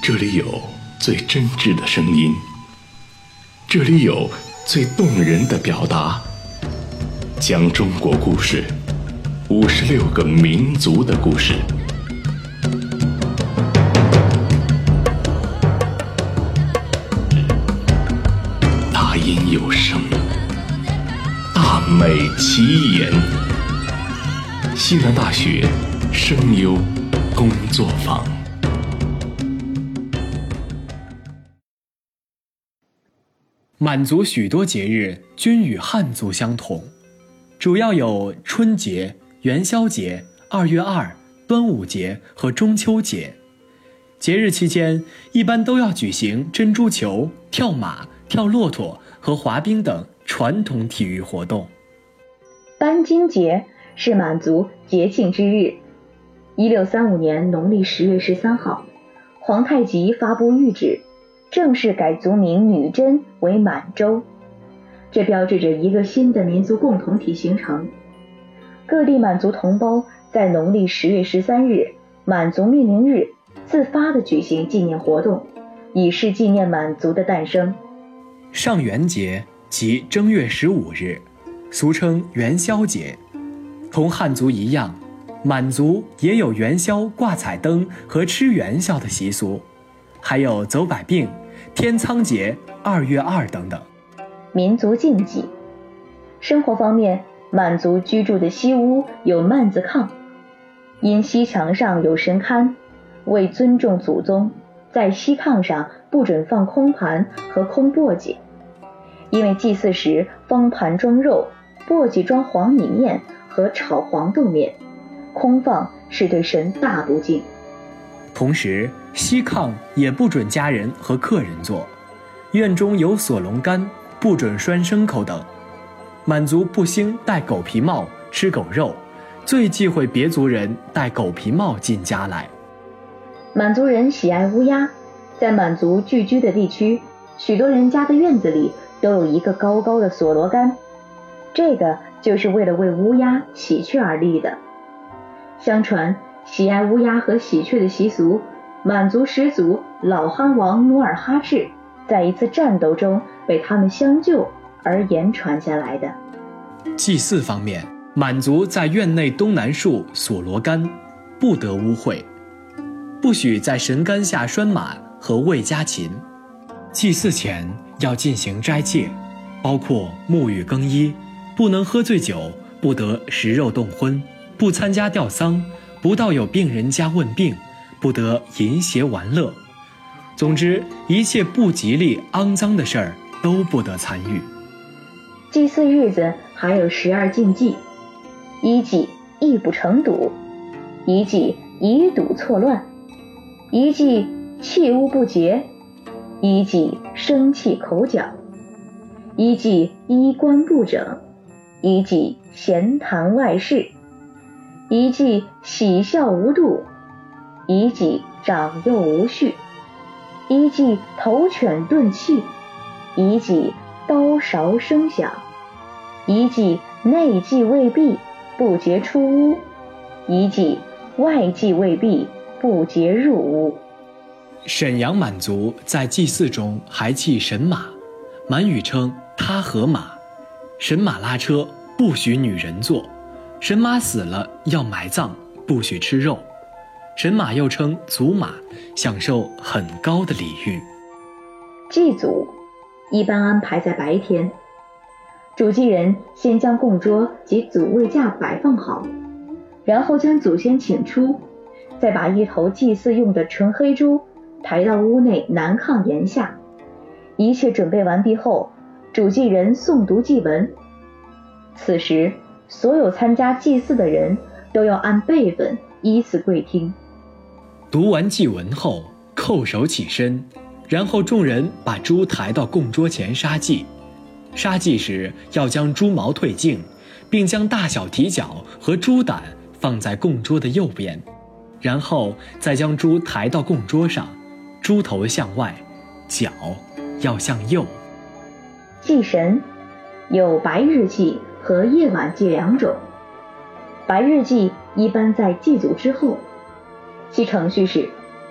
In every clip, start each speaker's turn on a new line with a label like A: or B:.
A: 这里有最真挚的声音，这里有最动人的表达，讲中国故事，56个民族的故事。大音有声，大美其言。西南大学声优工作坊。
B: 满族许多节日均与汉族相同，主要有春节、元宵节、2月2、端午节和中秋节。节日期间一般都要举行珍珠球、跳马、跳骆驼和滑冰等传统体育活动。
C: 班金节是满族节庆之日。1635年农历10月13号，皇太极发布谕旨，正式改族名女真为满洲，这标志着一个新的民族共同体形成。各地满族同胞在农历10月13日满族命名日自发地举行纪念活动，以示纪念满族的诞生。
B: 上元节即正月15日，俗称元宵节。同汉族一样，满族也有元宵挂彩灯和吃元宵的习俗，还有走百病、天仓节、2月2等等。
C: 民族禁忌。生活方面，满族居住的西屋有幔子炕，因西墙上有神龛，为尊重祖宗，在西炕上不准放空盘和空簸箕，因为祭祀时方盘装肉，簸箕装黄米面和炒黄豆面，空放是对神大不敬。
B: 同时，西炕也不准家人和客人坐，院中有锁龙杆，不准拴牲口等。满族不兴戴狗皮帽、吃狗肉，最忌讳别族人戴狗皮帽进家来。
C: 满族人喜爱乌鸦，在满族聚居的地区，许多人家的院子里都有一个高高的锁罗杆，这个就是为了为乌鸦喜鹊而立的。相传喜爱乌鸦和喜鹊的习俗，满族始祖老哈王努尔哈赤在一次战斗中被他们相救而言传下来的。
B: 祭祀方面，满族在院内东南树锁罗杆，不得污秽，不许在神杆下拴马和喂家禽。祭祀前要进行斋戒，包括沐浴更衣，不能喝醉酒，不得食肉动荤，不参加吊丧，不到有病人家问病，不得淫邪玩乐。总之，一切不吉利、肮脏的事儿都不得参与。
C: 祭祀日子还有12禁忌：一忌一不成堵，一忌以堵错乱，一忌器物不洁，一忌生气口角，一忌衣冠不整，一忌闲谈外事，一忌喜笑无度，一忌长幼无序，一忌头犬顿气，一忌刀勺声响，一忌内忌未毕，不洁出屋，一忌外忌未毕，不洁入屋。
B: 沈阳满族在祭祀中还祭神马，满语称他和马。神马拉车不许女人坐，神马死了要埋葬，不许吃肉。神马又称祖马，享受很高的礼遇。
C: 祭祖一般安排在白天，主祭人先将供桌及祖位架摆放好，然后将祖先请出，再把一头祭祀用的纯黑猪抬到屋内南炕檐下。一切准备完毕后，主祭人诵读祭文。此时，所有参加祭祀的人都要按辈分依次跪听。
B: 读完祭文后，叩首起身，然后众人把猪抬到供桌前杀祭。杀祭时要将猪毛褪净，并将大小蹄脚和猪胆放在供桌的右边，然后再将猪抬到供桌上，猪头向外，脚要向右。
C: 祭神有白日祭和夜晚祭2种。白日祭一般在祭祖之后，其程序是：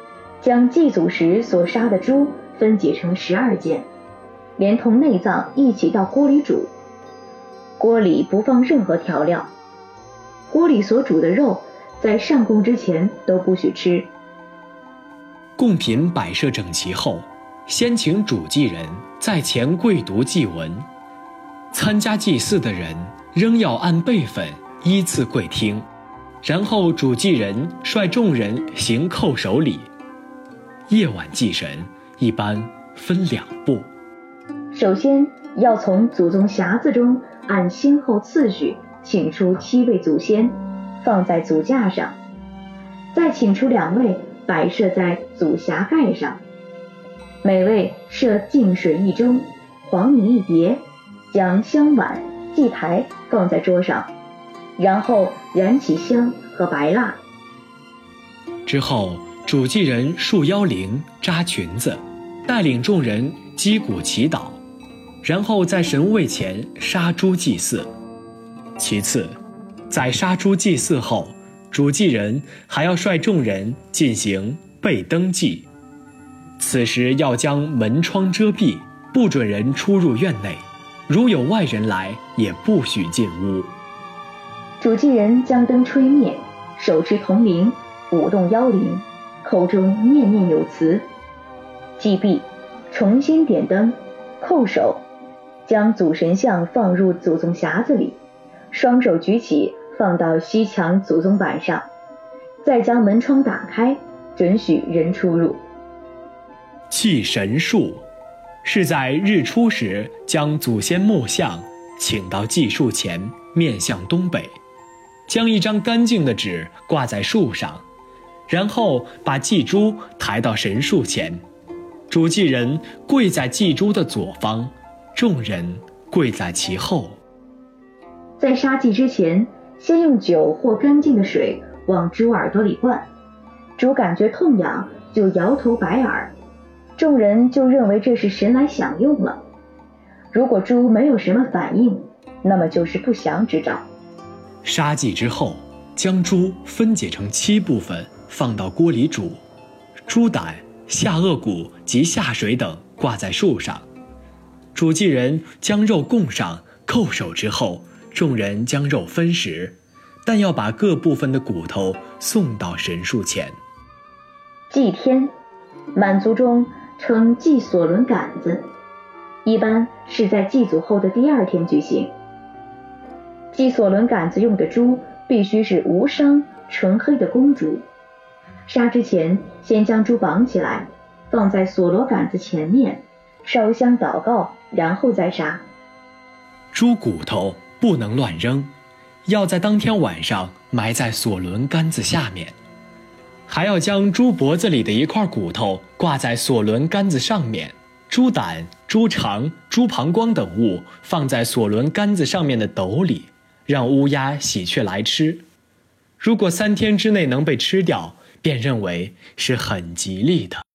C: 将祭祖时所杀的猪分解成12件，连同内脏一起到锅里煮。锅里不放任何调料，锅里所煮的肉在上供之前都不许吃。
B: 贡品摆设整齐后，先请主祭人在前跪读祭文，参加祭祀的人仍要按辈分依次跪听，然后主祭人率众人行叩首礼。夜晚祭神一般分2步，
C: 首先要从祖宗匣子中按先后次序请出7位祖先，放在祖架上，再请出2位摆设在祖匣盖上，每位设净水1盅，黄米1碟，将香碗、祭台放在桌上，然后燃起香和白蜡。
B: 之后主祭人束腰铃、扎裙子，带领众人击鼓祈祷，然后在神位前杀猪祭祀。其次，在杀猪祭祀后，主祭人还要率众人进行备灯祭。此时要将门窗遮蔽，不准人出入院内，如有外人来，也不许进屋。
C: 主祭人将灯吹灭，手持铜铃，舞动腰铃，口中念念有词。祭毕，重新点灯，叩首，将祖神像放入祖宗匣子里，双手举起放到西墙祖宗板上，再将门窗打开，准许人出入。
B: 祭神树是在日出时将祖先木像请到祭树前，面向东北，将一张干净的纸挂在树上，然后把祭猪抬到神树前，主祭人跪在祭猪的左方，众人跪在其后。
C: 在杀祭之前，先用酒或干净的水往猪耳朵里灌，猪感觉痛痒就摇头摆耳，众人就认为这是神来享用了。如果猪没有什么反应，那么就是不祥之兆。
B: 杀祭之后，将猪分解成7部分放到锅里煮，猪胆、下颚骨及下水等挂在树上。主祭人将肉供上，叩首之后，众人将肉分食，但要把各部分的骨头送到神树前。
C: 祭天，满族中称祭索伦杆子，一般是在祭祖后的第2天举行。祭索伦杆子用的猪必须是无伤、纯黑的公猪。杀之前，先将猪绑起来，放在索罗杆子前面，烧香祷告，然后再杀。
B: 猪骨头不能乱扔，要在当天晚上埋在索伦杆子下面，还要将猪脖子里的一块骨头挂在索伦杆子上面，猪胆、猪肠、猪膀胱等物放在索伦杆子上面的斗里，让乌鸦、喜鹊来吃。如果3天之内能被吃掉，便认为是很吉利的。